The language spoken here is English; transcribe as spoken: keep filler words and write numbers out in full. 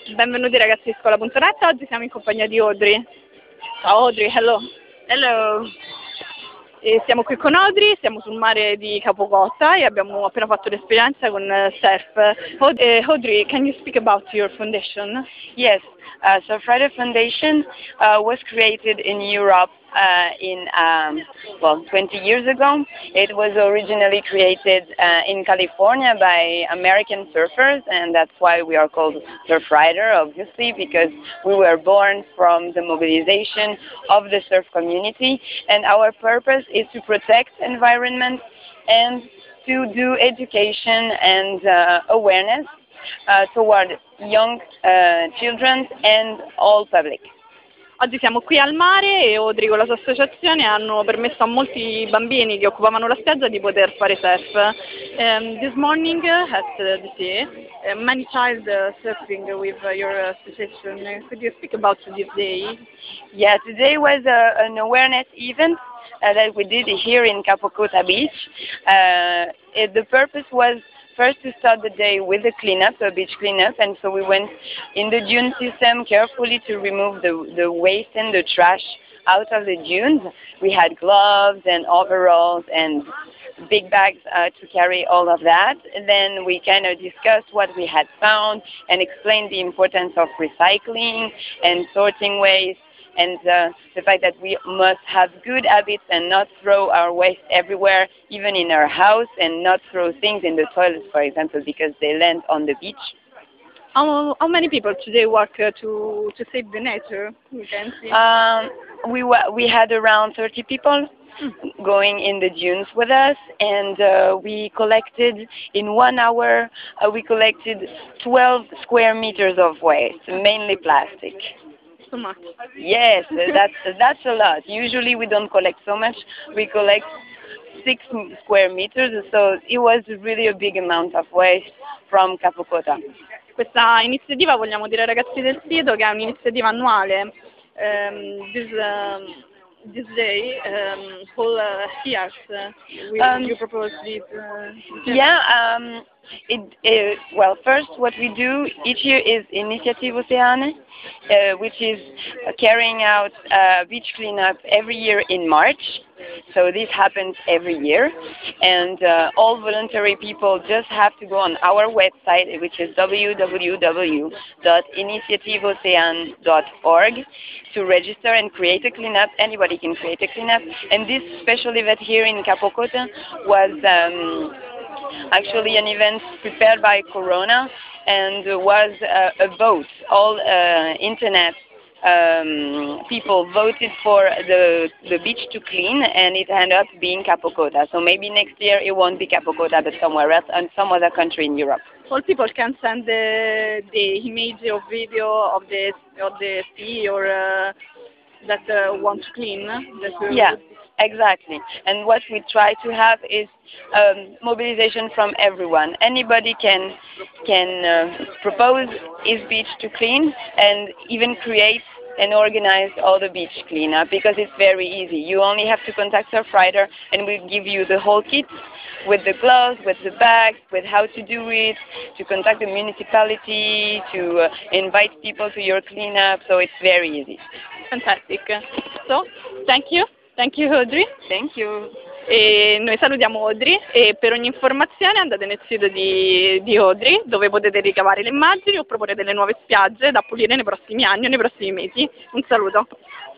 Benvenuti ragazzi di scuola punto net, oggi siamo in compagnia di Audrey. Ciao Audrey, hello. Hello. E siamo qui con Audrey, siamo sul mare di Capogota e abbiamo appena fatto l'esperienza con eh, surf. Aud- eh, Audrey, can you speak about your foundation? Yes, uh, Surfrider Foundation uh, was created in Europe uh, in, um, well, twenty years ago. It was originally created uh, in California by American surfers, and that's why we are called Surfrider, obviously, because we were born from the mobilization of the surf community, and our purpose is to protect environment and to do education and uh, awareness uh, toward young uh, children and all public. Oggi siamo qui al mare e Audrey con la sua associazione hanno permesso a molti bambini che occupavano la spiaggia di poter fare surf. Um, this morning uh, at uh, the sea, uh, many child uh, surfing with uh, your association. Uh, Could you speak about this day? Yeah, today was a, an awareness event uh, that we did here in Capocota Beach. Uh, it, the purpose was first to start the day with a cleanup, a beach cleanup, and so we went in the dune system carefully to remove the, the waste and the trash out of the dunes. We had gloves and overalls and big bags uh, to carry all of that. And then we kind of discussed what we had found and explained the importance of recycling and sorting waste, and uh, the fact that we must have good habits and not throw our waste everywhere, even in our house, and not throw things in the toilets, for example, because they land on the beach. How, how many people today work uh, to, to save the nature? You can see. Um, we, wa- we had around thirty people going in the dunes with us, and uh, we collected, in one hour, uh, we collected twelve square meters of waste, mainly plastic. So much. Yes, that's that's a lot. Usually we don't collect so much. We collect six square meters, so it was really a big amount of waste from Capocota. Questa iniziativa, vogliamo dire ai ragazzi del sito, che è un'iniziativa annuale. Um, this, um, this day, um, whole uh, years, uh, we, Um, you propose this. Uh, Yeah, um, it, it, well, first what we do each year is Initiative Oceane, uh, which is uh, carrying out uh, beach cleanup every year in March. So this happens every year, and uh, all voluntary people just have to go on our website, which is w w w dot initiative oceane dot org, to register and create a cleanup. Anybody can create a cleanup, and this special event here in Capocota was um, actually an event prepared by Corona, and was uh, a vote. All uh, internet um, people voted for the the beach to clean, and it ended up being Capocota. So maybe next year it won't be Capocota, but somewhere else, and some other country in Europe. all people can send the, the image or video of the of the sea or uh, that uh, want to clean. That, uh, Yeah, exactly. And what we try to have is um, mobilization from everyone. Anybody can can uh, propose his beach to clean, and even create and organize all the beach cleanup, because it's very easy. You only have to contact Surfrider, and we'll give you the whole kit with the gloves, with the bags, with how to do it, to contact the municipality, to uh, invite people to your cleanup. So it's very easy. Fantastic. So, thank you. Thank you Audrey. Thank you. E noi salutiamo Audrey e per ogni informazione andate nel sito di, di Audrey, dove potete ricavare le immagini o proporre delle nuove spiagge da pulire nei prossimi anni o nei prossimi mesi. Un saluto.